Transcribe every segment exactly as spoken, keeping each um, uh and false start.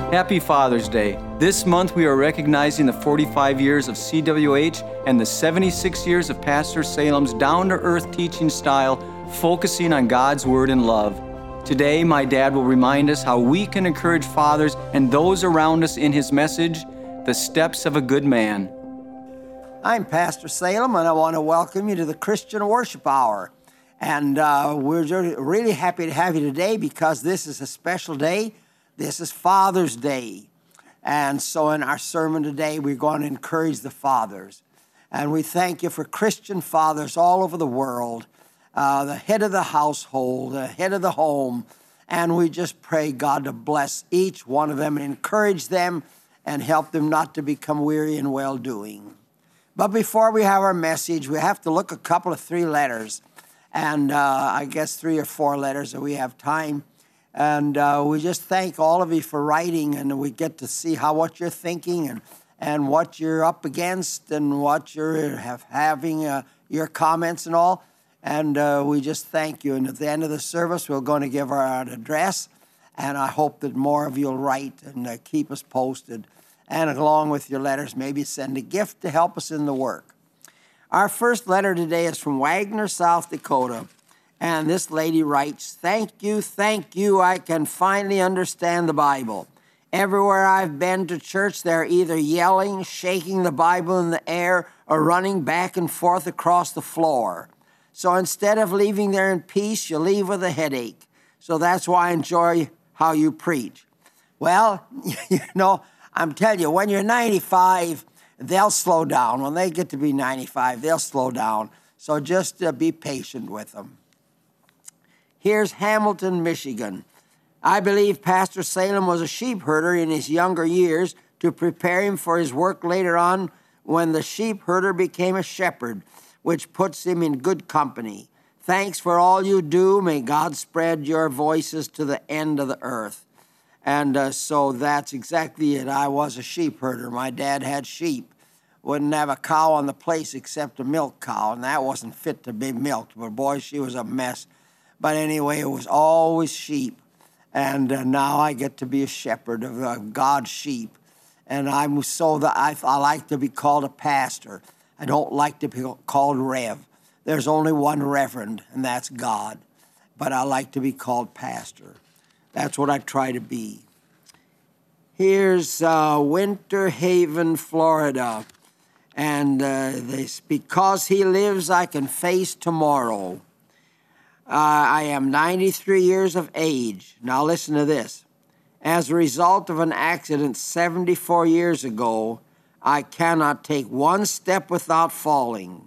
Happy Father's Day. This month we are recognizing the forty-five years of C W H and the seventy-six years of Pastor Salem's down-to-earth teaching style, focusing on God's Word and love. Today, my dad will remind us how we can encourage fathers and those around us in his message, The Steps of a Good Man. I'm Pastor Salem, and I want to welcome you to the Christian Worship Hour. And uh, we're really happy to have you today because this is a special day. This is Father's Day. And so in our sermon today, we're going to encourage the fathers. And we thank you for Christian fathers all over the world, uh, the head of the household, the head of the home. And we just pray God to bless each one of them and encourage them and help them not to become weary in well-doing. But before we have our message, we have to look a couple of three letters. And uh, I guess three or four letters that we have time. And uh, we just thank all of you for writing, and we get to see how what you're thinking and, and what you're up against and what you're have, having, uh, your comments and all. And uh, we just thank you. And at the end of the service, we're going to give our address, and I hope that more of you will write and uh, keep us posted. And along with your letters, maybe send a gift to help us in the work. Our first letter today is from Wagner, South Dakota. And this lady writes, "Thank you, thank you, I can finally understand the Bible. Everywhere I've been to church, they're either yelling, shaking the Bible in the air, or running back and forth across the floor. So instead of leaving there in peace, you leave with a headache. So that's why I enjoy how you preach." Well, you know, I'm telling you, when you're ninety-five, they'll slow down. When they get to be ninety-five, they'll slow down. So just uh, be patient with them. Here's Hamilton, Michigan. "I believe Pastor Salem was a sheep herder in his younger years to prepare him for his work later on when the sheep herder became a shepherd, which puts him in good company. Thanks for all you do. May God spread your voices to the end of the earth." And uh, so that's exactly it. I was a sheep herder. My dad had sheep. Wouldn't have a cow on the place except a milk cow, and that wasn't fit to be milked. But boy, she was a mess. But anyway, it was always sheep. And uh, now I get to be a shepherd of uh, God's sheep. And I'm so that I, I like to be called a pastor. I don't like to be called Rev. There's only one Reverend, and that's God. But I like to be called pastor. That's what I try to be. Here's uh, Winter Haven, Florida. And uh, this, "Because he lives, I can face tomorrow. Uh, I am ninety-three years of age." Now listen to this. "As a result of an accident seventy-four years ago, I cannot take one step without falling.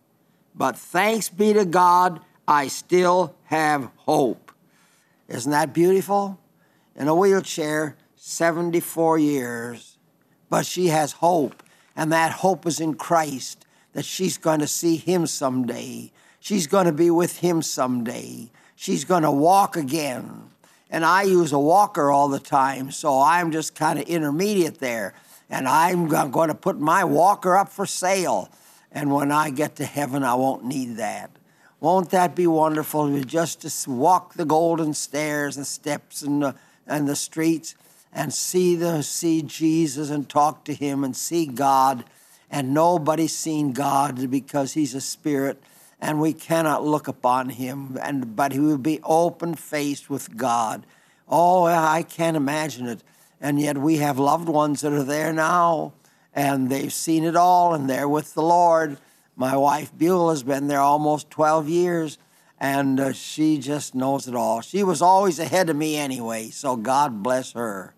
But thanks be to God, I still have hope." Isn't that beautiful? In a wheelchair, seventy-four years. But she has hope, and that hope is in Christ, that she's going to see him someday. She's going to be with him someday. She's going to walk again. And I use a walker all the time, so I'm just kind of intermediate there. And I'm going to put my walker up for sale. And when I get to heaven, I won't need that. Won't that be wonderful just to walk the golden stairs and steps and the, and the streets and see, the, see Jesus and talk to him and see God. And nobody's seen God because he's a spirit. And we cannot look upon him, and but he will be open-faced with God. Oh, I can't imagine it. And yet we have loved ones that are there now, and they've seen it all, and they're with the Lord. My wife, Beulah, has been there almost twelve years, and uh, she just knows it all. She was always ahead of me anyway, so God bless her.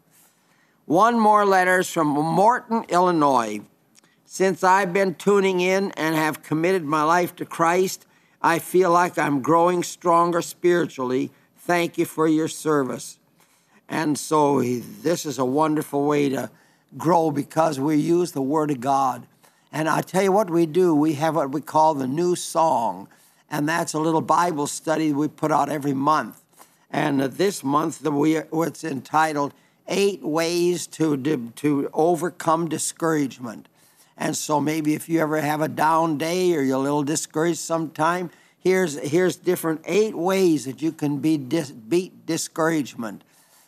One more letter is from Morton, Illinois. "Since I've been tuning in and have committed my life to Christ, I feel like I'm growing stronger spiritually. Thank you for your service." And so this is a wonderful way to grow because we use the Word of God. And I tell you what we do. We have what we call the New Song, and that's a little Bible study we put out every month. And this month, we it's entitled Eight Ways to, to Overcome Discouragement. And so maybe if you ever have a down day or you're a little discouraged sometime, here's here's different eight ways that you can be dis, beat discouragement.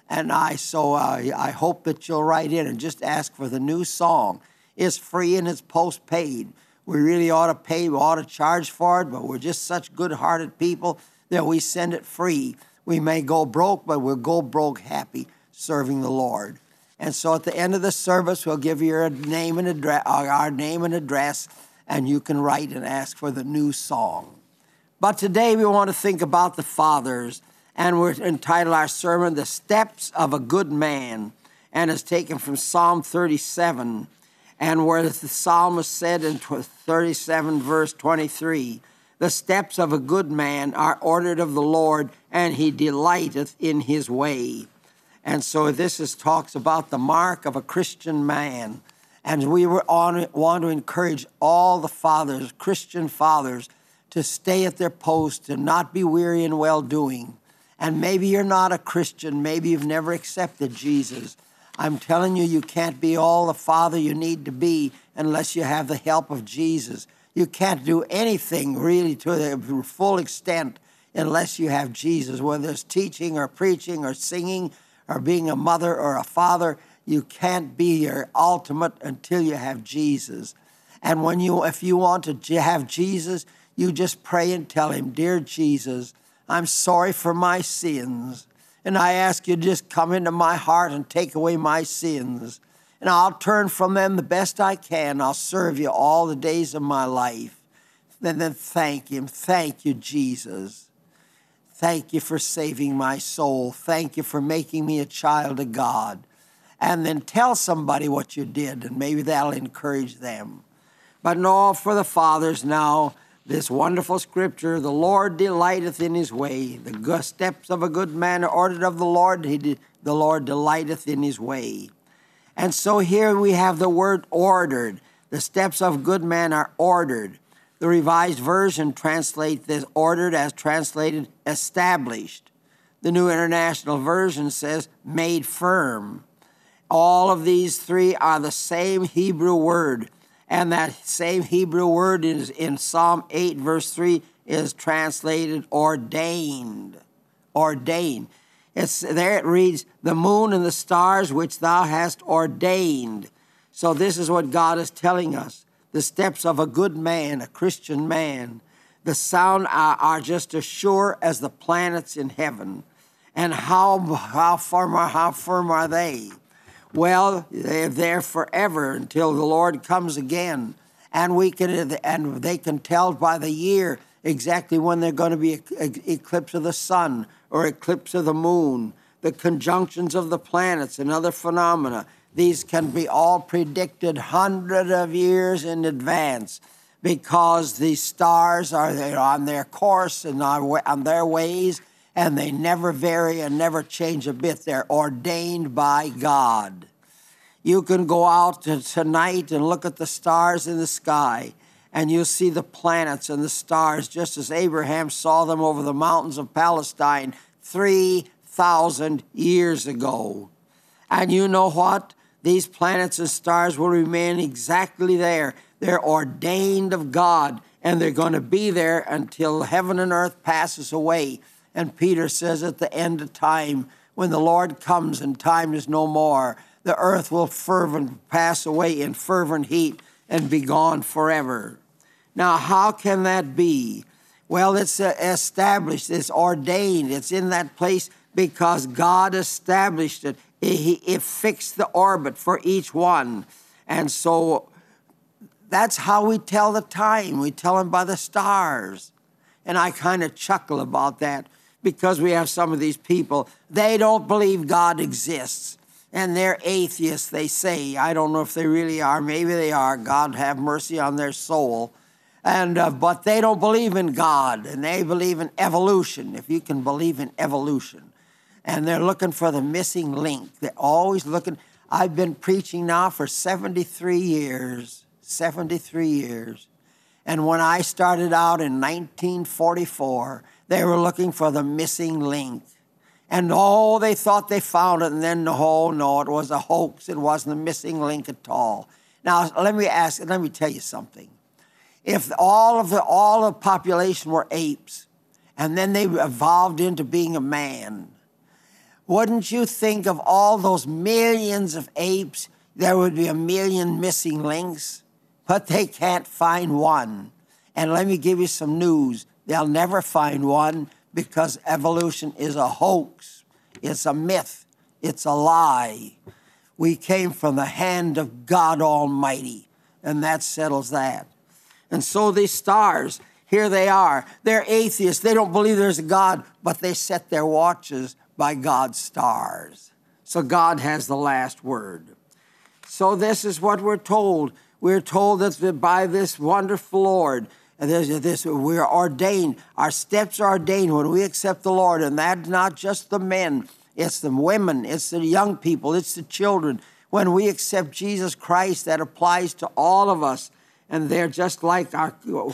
And I so uh, I hope that you'll write in and just ask for the new song. It's free and it's postpaid. We really ought to pay, we ought to charge for it, but we're just such good-hearted people that we send it free. We may go broke, but we'll go broke happy serving the Lord. And so at the end of the service, we'll give you your name and address, our name and address, and you can write and ask for the new song. But today we want to think about the fathers, and we're entitled our sermon, The Steps of a Good Man, and it's taken from Psalm thirty-seven, and where the psalmist said in thirty-seven, verse twenty-three, the steps of a good man are ordered of the Lord, and he delighteth in his way. And so this is talks about the mark of a Christian man. And we were on, want to encourage all the fathers, Christian fathers, to stay at their post, to not be weary in well-doing. And maybe you're not a Christian. Maybe you've never accepted Jesus. I'm telling you, you can't be all the father you need to be unless you have the help of Jesus. You can't do anything really to the full extent unless you have Jesus, whether it's teaching or preaching or singing or being a mother or a father. You can't be your ultimate until you have Jesus. And when you, if you want to have Jesus, you just pray and tell him, Dear Jesus, I'm sorry for my sins. And I ask you to just come into my heart and take away my sins. And I'll turn from them the best I can. I'll serve you all the days of my life. And then thank him. Thank you, Jesus. Thank you for saving my soul. Thank you for making me a child of God. And then tell somebody what you did, and maybe that'll encourage them. But no, for the fathers now, this wonderful scripture, the Lord delighteth in his way. The steps of a good man are ordered of the Lord. He de- the Lord delighteth in his way. And so here we have the word ordered. The steps of a good man are ordered. The Revised Version translates this ordered as translated established. The New International Version says made firm. All of these three are the same Hebrew word. And that same Hebrew word is in Psalm eight, verse three, is translated ordained. Ordained. It's, there it reads, the moon and the stars which thou hast ordained. So this is what God is telling us. The steps of a good man, a Christian man. The sound are, are just as sure as the planets in heaven. And how, how, firm, are, how firm are they? Well, they're there forever until the Lord comes again. And we can, and they can tell by the year exactly when they're going to be an eclipse of the sun or eclipse of the moon, the conjunctions of the planets and other phenomena. These can be all predicted hundreds of years in advance because the stars are on their course and on their ways, and they never vary and never change a bit. They're ordained by God. You can go out to tonight and look at the stars in the sky, and you'll see the planets and the stars just as Abraham saw them over the mountains of Palestine three thousand years ago. And you know what? These planets and stars will remain exactly there. They're ordained of God, and they're going to be there until heaven and earth passes away. And Peter says at the end of time, when the Lord comes and time is no more, the earth will fervent pass away in fervent heat and be gone forever. Now, how can that be? Well, it's established, it's ordained, it's in that place because God established it. He, he fixed the orbit for each one. And so that's how we tell the time. We tell them by the stars. And I kind of chuckle about that because we have some of these people, they don't believe God exists. And they're atheists, they say. I don't know if they really are. Maybe they are. God have mercy on their soul. And uh, but they don't believe in God, and they believe in evolution, if you can believe in evolution. And they're looking for the missing link. They're always looking. I've been preaching now for seventy-three years, seventy-three years. And when I started out in nineteen forty-four, they were looking for the missing link. And oh, they thought they found it, and then oh no, it was a hoax. It wasn't a missing link at all. Now let me ask, let me tell you something. If all of the all of the population were apes, and then they evolved into being a man, Wouldn't you think of all those millions of apes, there would be a million missing links? But they can't find one. And let me give you some news. They'll never find one because evolution is a hoax. It's a myth. It's a lie. We came from the hand of God Almighty, and that settles that. And so these stars, here they are. They're atheists. They don't believe there's a God, but they set their watches by God's stars. So God has the last word. So this is what we're told. We're told that by this wonderful Lord, and there's this, we're ordained. Our steps are ordained when we accept the Lord, and that's not just the men. It's the women. It's the young people. It's the children. When we accept Jesus Christ, that applies to all of us, and they're just like our.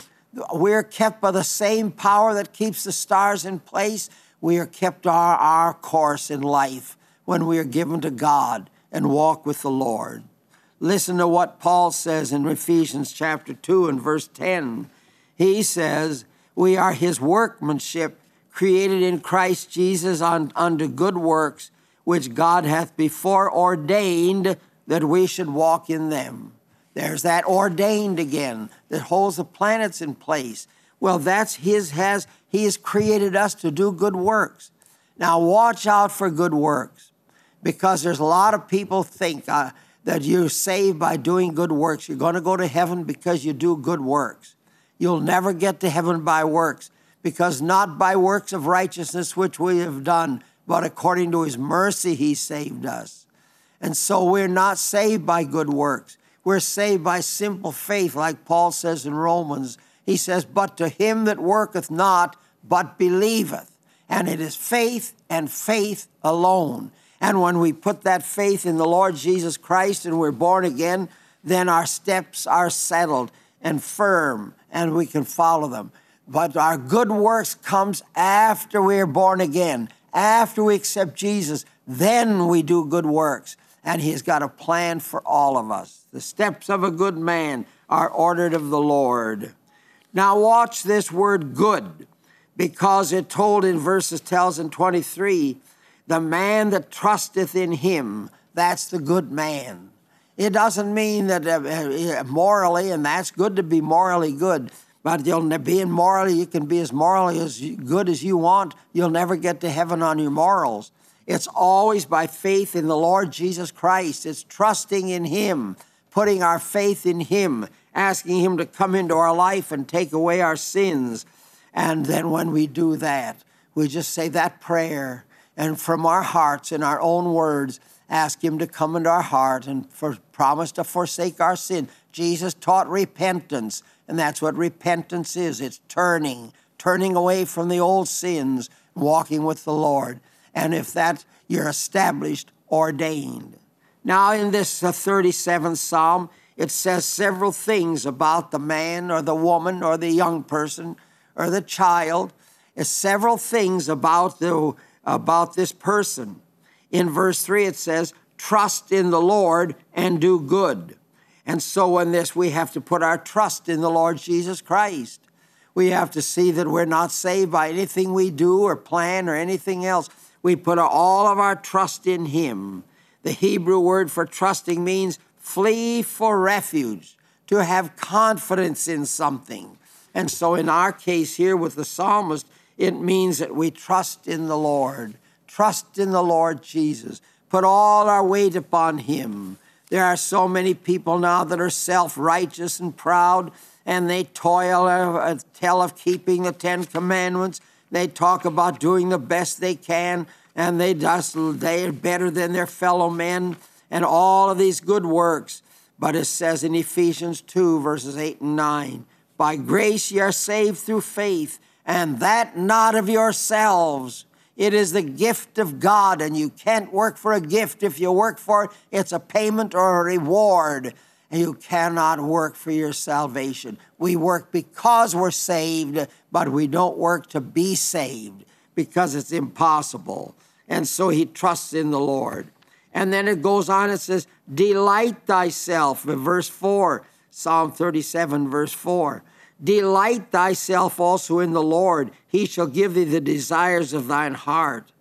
We're kept by the same power that keeps the stars in place. We are kept our, our course in life when we are given to God and walk with the Lord. Listen to what Paul says in Ephesians chapter two and verse ten. He says, we are his workmanship, created in Christ Jesus on, unto good works, which God hath before ordained that we should walk in them. There's that ordained again that holds the planets in place. Well, that's his, has, he has created us to do good works. Now watch out for good works, because there's a lot of people think uh, that you're saved by doing good works. You're going to go to heaven because you do good works. You'll never get to heaven by works, because not by works of righteousness which we have done, but according to his mercy he saved us. And so we're not saved by good works. We're saved by simple faith, like Paul says in Romans. He says, but to him that worketh not, but believeth. And it is faith and faith alone. And when we put that faith in the Lord Jesus Christ and we're born again, then our steps are settled and firm, and we can follow them. But our good works comes after we are born again, after we accept Jesus. Then we do good works, and he's got a plan for all of us. The steps of a good man are ordered of the Lord. Now watch this word good, because it told in verses tells in twenty-three, the man that trusteth in him, that's the good man. It doesn't mean that uh, morally, and that's good to be morally good, but you'll be in morally, you can be as morally as good as you want. You'll never get to heaven on your morals. It's always by faith in the Lord Jesus Christ. It's trusting in him, putting our faith in him, asking him to come into our life and take away our sins. And then when we do that, we just say that prayer, and from our hearts, in our own words, ask him to come into our heart and for, promise to forsake our sin. Jesus taught repentance, and that's what repentance is. It's turning, turning away from the old sins, walking with the Lord. And if that, you're established, ordained. Now in this uh, thirty-seventh Psalm, it says several things about the man or the woman or the young person or the child. It's several things about, the, about this person. In verse three, it says, trust in the Lord and do good. And so in this, we have to put our trust in the Lord Jesus Christ. We have to see that we're not saved by anything we do or plan or anything else. We put all of our trust in him. The Hebrew word for trusting means flee for refuge, to have confidence in something. And so in our case here with the psalmist, it means that we trust in the Lord. Trust in the Lord Jesus. Put all our weight upon him. There are so many people now that are self-righteous and proud, and they toil and tell of keeping the Ten Commandments. They talk about doing the best they can, and they just they're better than their fellow men, and all of these good works. But it says in Ephesians two, verses eight and nine, by grace ye are saved through faith, and that not of yourselves. It is the gift of God, and you can't work for a gift. If you work for it, it's a payment or a reward, and you cannot work for your salvation. We work because we're saved, but we don't work to be saved because it's impossible. And so he trusts in the Lord. And then it goes on, it says, delight thyself, in verse four, Psalm thirty-seven, verse four. Delight thyself also in the Lord. He shall give thee the desires of thine heart.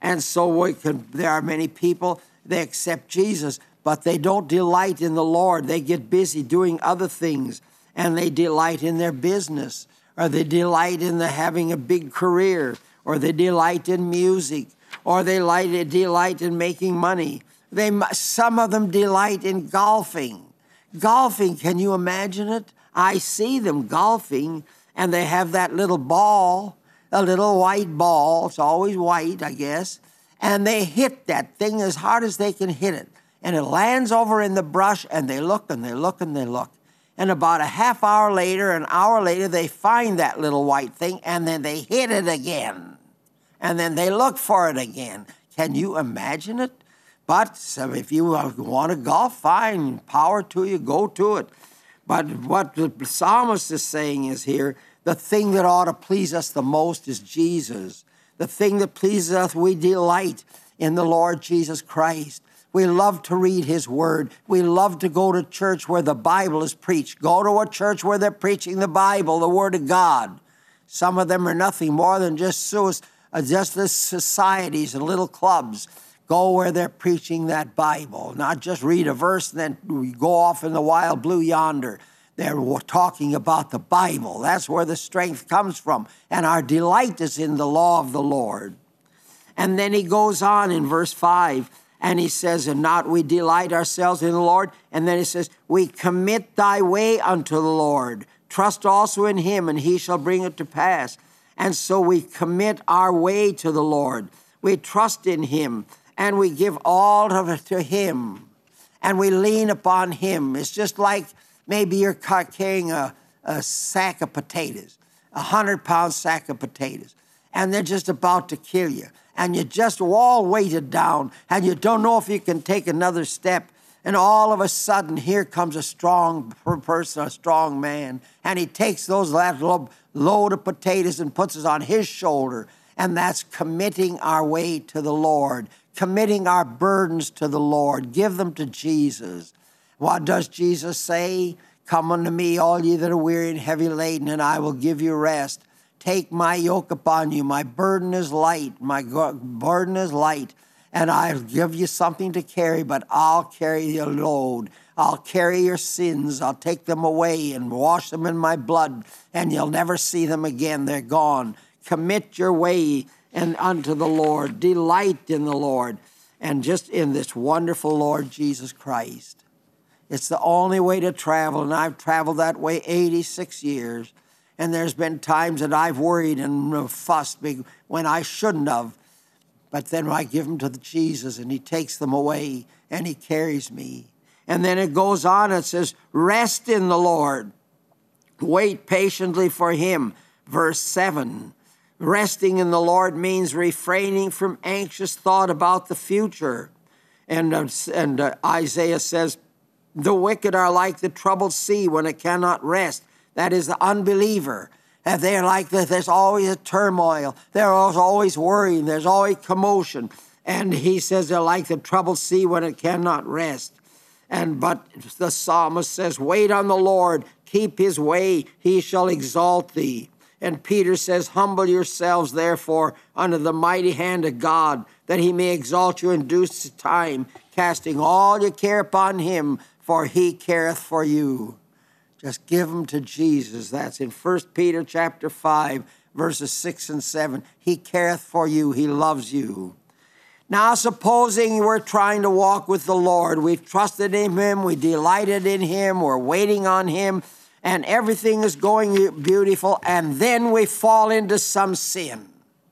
And so we can, there are many people, they accept Jesus, but they don't delight in the Lord. They get busy doing other things, and they delight in their business, or they delight in the, having a big career, or they delight in music, or they delight, delight in making money. They, some of them delight in golfing. Golfing, can you imagine it? I see them golfing, and they have that little ball, a little white ball. It's always white, I guess. And they hit that thing as hard as they can hit it. And it lands over in the brush, and they look, and they look, and they look. And about a half hour later, an hour later, they find that little white thing, and then they hit it again. And then they look for it again. Can you imagine it? But so if you want to golf, fine, power to you, go to it. But what the psalmist is saying is here, the thing that ought to please us the most is Jesus. The thing that pleases us, we delight in the Lord Jesus Christ. We love to read his word. We love to go to church where the Bible is preached. Go to a church where they're preaching the Bible, the word of God. Some of them are nothing more than just, just the societies and little clubs. Go where they're preaching that Bible, not just read a verse and then we go off in the wild blue yonder. They're talking about the Bible. That's where the strength comes from. And our delight is in the law of the Lord. And then he goes on in verse five, and he says, and not we delight ourselves in the Lord. And then he says, we commit thy way unto the Lord. Trust also in him, and he shall bring it to pass. And so we commit our way to the Lord. We trust in him. And we give all of it to him, and we lean upon him. It's just like maybe you're carrying a, a sack of potatoes, a hundred-pound sack of potatoes, and they're just about to kill you, and you're just all weighted down, and you don't know if you can take another step, and all of a sudden, here comes a strong person, a strong man, and he takes those that load of potatoes and puts it on his shoulder, and that's committing our way to the Lord. Committing our burdens to the Lord. Give them to Jesus. What does Jesus say? Come unto me, all ye that are weary and heavy laden, and I will give you rest. Take my yoke upon you. My burden is light. My burden is light. And I'll give you something to carry, but I'll carry your load. I'll carry your sins. I'll take them away and wash them in my blood, and you'll never see them again. They're gone. Commit your way and unto the Lord, delight in the Lord, and just in this wonderful Lord Jesus Christ. It's the only way to travel, and I've traveled that way eighty-six years, and there's been times that I've worried and fussed when I shouldn't have, but then I give them to Jesus, and he takes them away, and he carries me. And then it goes on, it says, rest in the Lord, wait patiently for him, verse seven. Resting in the Lord means refraining from anxious thought about the future. And, uh, and uh, Isaiah says, the wicked are like the troubled sea when it cannot rest. That is the unbeliever. And they're like this. There's always a turmoil. They're always worrying. There's always commotion. And he says they're like the troubled sea when it cannot rest. And but the psalmist says, wait on the Lord. Keep his way. He shall exalt thee. And Peter says, humble yourselves, therefore, under the mighty hand of God, that he may exalt you in due time, casting all your care upon him, for he careth for you. Just give them to Jesus. That's in First Peter chapter five, verses six and seven. He careth for you. He loves you. Now, supposing we're trying to walk with the Lord, we've trusted in him, we delighted in him, we're waiting on him, and everything is going beautiful, and then we fall into some sin.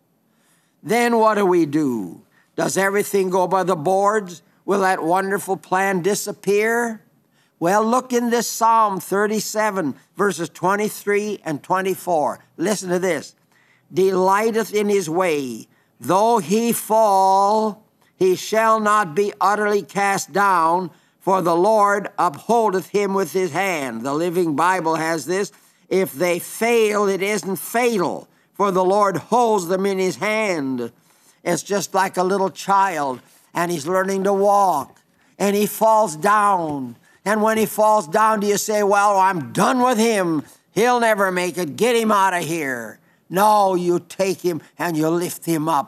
Then what do we do? Does everything go by the boards? Will that wonderful plan disappear? Well, look in this Psalm thirty-seven, verses twenty-three and twenty-four. Listen to this. Delighteth in his way. Though he fall, he shall not be utterly cast down, for the Lord upholdeth him with his hand. The Living Bible has this. If they fail, it isn't fatal, for the Lord holds them in his hand. It's just like a little child, and he's learning to walk, and he falls down. And when he falls down, do you say, well, I'm done with him. He'll never make it. Get him out of here. No, you take him and you lift him up,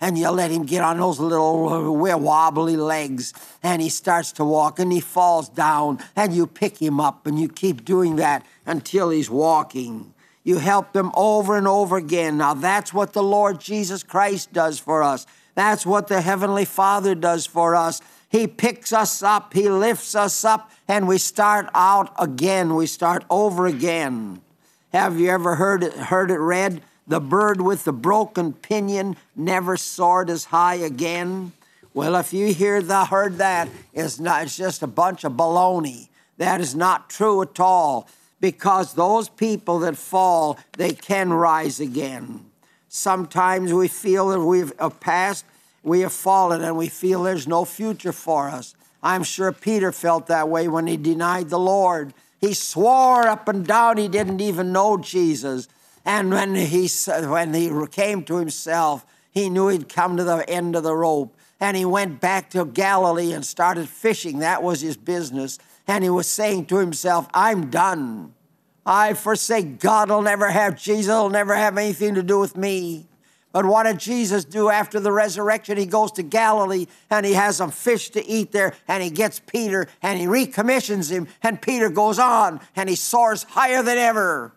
and you let him get on those little wobbly legs, and he starts to walk, and he falls down, and you pick him up, and you keep doing that until he's walking. You help them over and over again. Now, that's what the Lord Jesus Christ does for us. That's what the Heavenly Father does for us. He picks us up, he lifts us up, and we start out again. We start over again. Have you ever heard it, heard it read, "The bird with the broken pinion never soared as high again"? Well, if you hear the, heard that, it's, not, it's just a bunch of baloney. That is not true at all, because those people that fall, they can rise again. Sometimes we feel that we've passed, we have fallen, and we feel there's no future for us. I'm sure Peter felt that way when he denied the Lord. He swore up and down he didn't even know Jesus. And when he, when he came to himself, he knew he'd come to the end of the rope. And he went back to Galilee and started fishing. That was his business. And he was saying to himself, I'm done. I forsake God. Will never have Jesus. Will never have anything to do with me. But what did Jesus do after the resurrection? He goes to Galilee and he has some fish to eat there, and he gets Peter and he recommissions him, and Peter goes on and he soars higher than ever.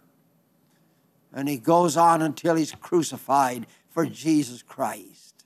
And he goes on until he's crucified for Jesus Christ.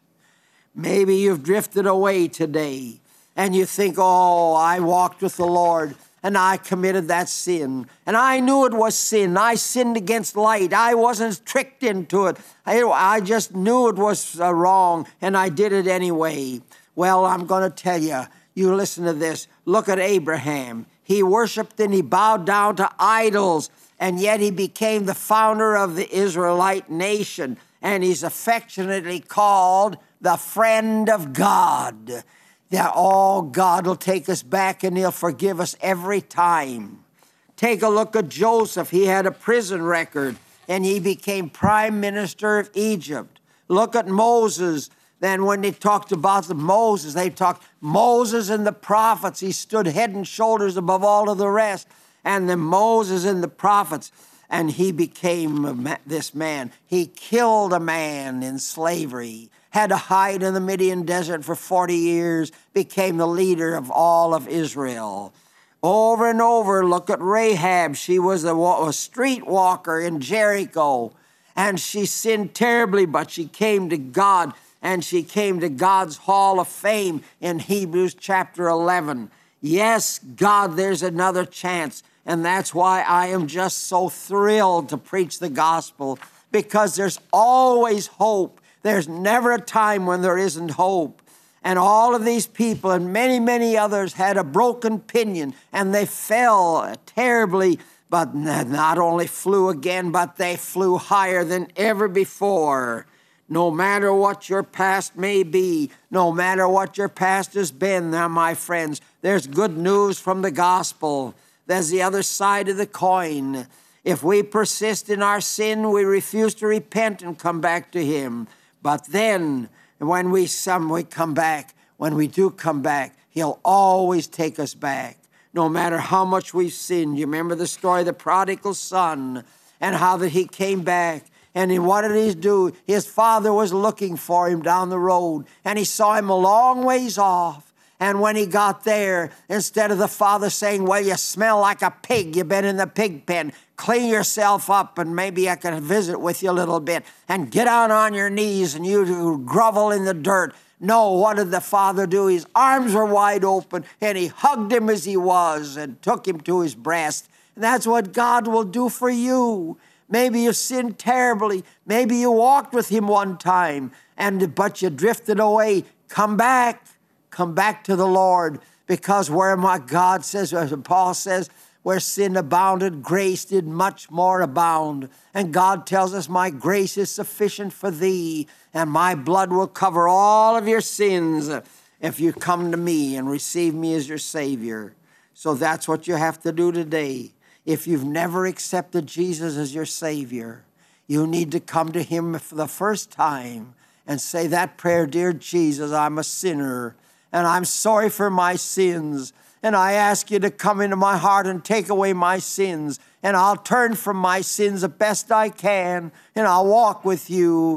Maybe you've drifted away today and you think, oh, I walked with the Lord and I committed that sin. And I knew it was sin. I sinned against light. I wasn't tricked into it. I, I just knew it was uh, wrong, and I did it anyway. Well, I'm going to tell you, you listen to this. Look at Abraham. He worshiped and he bowed down to idols, and yet he became the founder of the Israelite nation, and he's affectionately called the friend of God. That all God will take us back and he'll forgive us every time. Take a look at Joseph. He had a prison record and he became prime minister of Egypt. Look at Moses. Then when they talked about the Moses, they talked Moses and the prophets. He stood head and shoulders above all of the rest. And the Moses and the prophets. And he became this man. He killed a man in slavery. Had to hide in the Midian desert for forty years, became the leader of all of Israel. Over and over, look at Rahab. She was a, a street walker in Jericho, and she sinned terribly, but she came to God, and she came to God's hall of fame in Hebrews chapter eleven. Yes, God, there's another chance, and that's why I am just so thrilled to preach the gospel, because there's always hope. There's never a time when there isn't hope. And all of these people and many, many others had a broken pinion, and they fell terribly, but not only flew again, but they flew higher than ever before. No matter what your past may be, no matter what your past has been, now, my friends, there's good news from the gospel. There's the other side of the coin. If we persist in our sin, we refuse to repent and come back to him. But then, when we, some, we come back, when we do come back, he'll always take us back, no matter how much we've sinned. You remember the story of the prodigal son and how that he came back. And what did he do? His father was looking for him down the road, and he saw him a long ways off. And when he got there, instead of the father saying, well, you smell like a pig, you've been in the pig pen, clean yourself up and maybe I can visit with you a little bit, and get down on your knees and you grovel in the dirt. No, what did the father do? His arms were wide open, and he hugged him as he was and took him to his breast. And that's what God will do for you. Maybe you sinned terribly. Maybe you walked with him one time, and but you drifted away. Come back. Come back to the Lord, because where my God says, as Paul says, where sin abounded, grace did much more abound. And God tells us, my grace is sufficient for thee, and my blood will cover all of your sins if you come to me and receive me as your Savior. So that's what you have to do today. If you've never accepted Jesus as your Savior, you need to come to him for the first time and say that prayer, dear Jesus, I'm a sinner, and I'm sorry for my sins, and I ask you to come into my heart and take away my sins, and I'll turn from my sins the best I can, and I'll walk with you,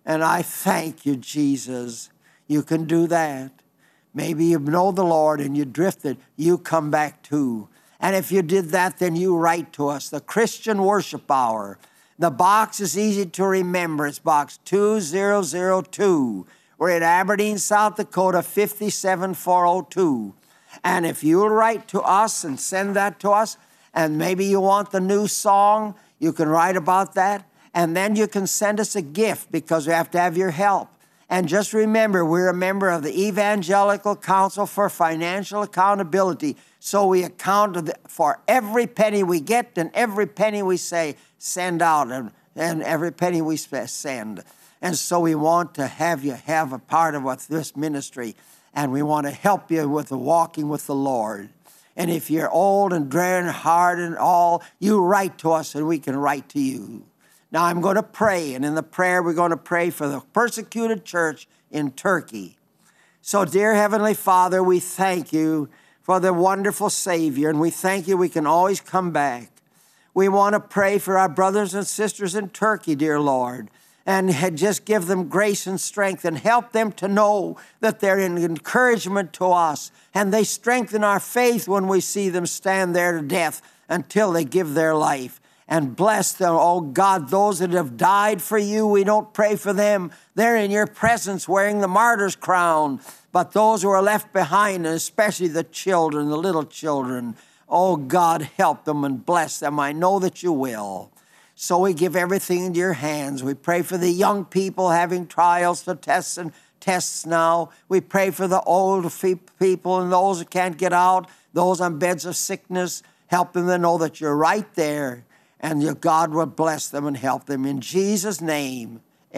And I thank you, Jesus. You can do that. Maybe you know the Lord and you drifted. You come back too. And if you did that, then you write to us. The Christian Worship Hour. The box is easy to remember. It's box two zero zero two. We're at Aberdeen, South Dakota, five seven four oh two. And if you'll write to us and send that to us, and maybe you want the new song, you can write about that. And then you can send us a gift because we have to have your help. And just remember, we're a member of the Evangelical Council for Financial Accountability. So we account for every penny we get and every penny we say, send out, and, and every penny we send. And so we want to have you have a part of this ministry, and we want to help you with the walking with the Lord. And if you're old and dreary and hard and all, you write to us and we can write to you. Now I'm going to pray, and in the prayer we're going to pray for the persecuted church in Turkey. So dear Heavenly Father, we thank you for the wonderful Savior, and we thank you we can always come back. We want to pray for our brothers and sisters in Turkey, dear Lord, and just give them grace and strength and help them to know that they're an encouragement to us, and they strengthen our faith when we see them stand there to death until they give their life. And bless them, oh God, those that have died for you, we don't pray for them. They're in your presence wearing the martyr's crown. But those who are left behind, and especially the children, the little children, oh God, help them and bless them. I know that you will. So we give everything into your hands. We pray for the young people having trials to tests and tests now. We pray for the old people and those who can't get out, those on beds of sickness. Help them to know that you're right there. And your God will bless them and help them. In Jesus' name,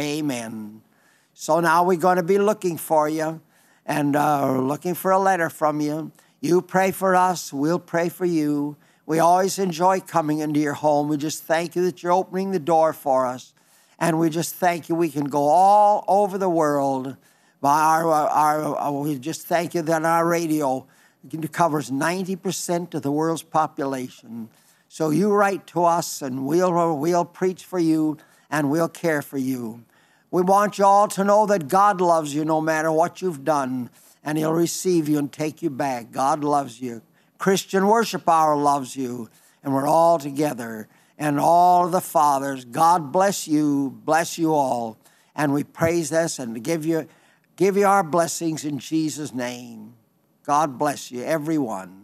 amen. So now we're going to be looking for you and uh, looking for a letter from you. You pray for us. We'll pray for you. We always enjoy coming into your home. We just thank you that you're opening the door for us. And we just thank you we can go all over the world. By our, our, our, we just thank you that our radio covers ninety percent of the world's population. So you write to us, and we'll, we'll preach for you, and we'll care for you. We want you all to know that God loves you no matter what you've done, and he'll receive you and take you back. God loves you. Christian Worship Hour loves you, and we're all together. And all of the fathers, God bless you, bless you all. And we praise this and give you, give you our blessings in Jesus' name. God bless you, everyone.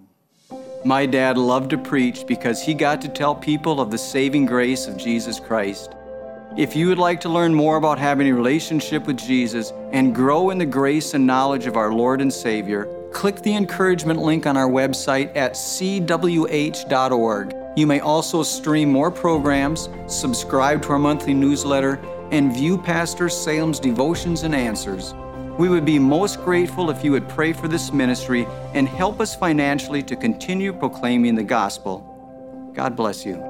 My dad loved to preach because he got to tell people of the saving grace of Jesus Christ. If you would like to learn more about having a relationship with Jesus and grow in the grace and knowledge of our Lord and Savior, click the encouragement link on our website at c w h dot org. You may also stream more programs, subscribe to our monthly newsletter, and view Pastor Salem's devotions and answers. We would be most grateful if you would pray for this ministry and help us financially to continue proclaiming the gospel. God bless you.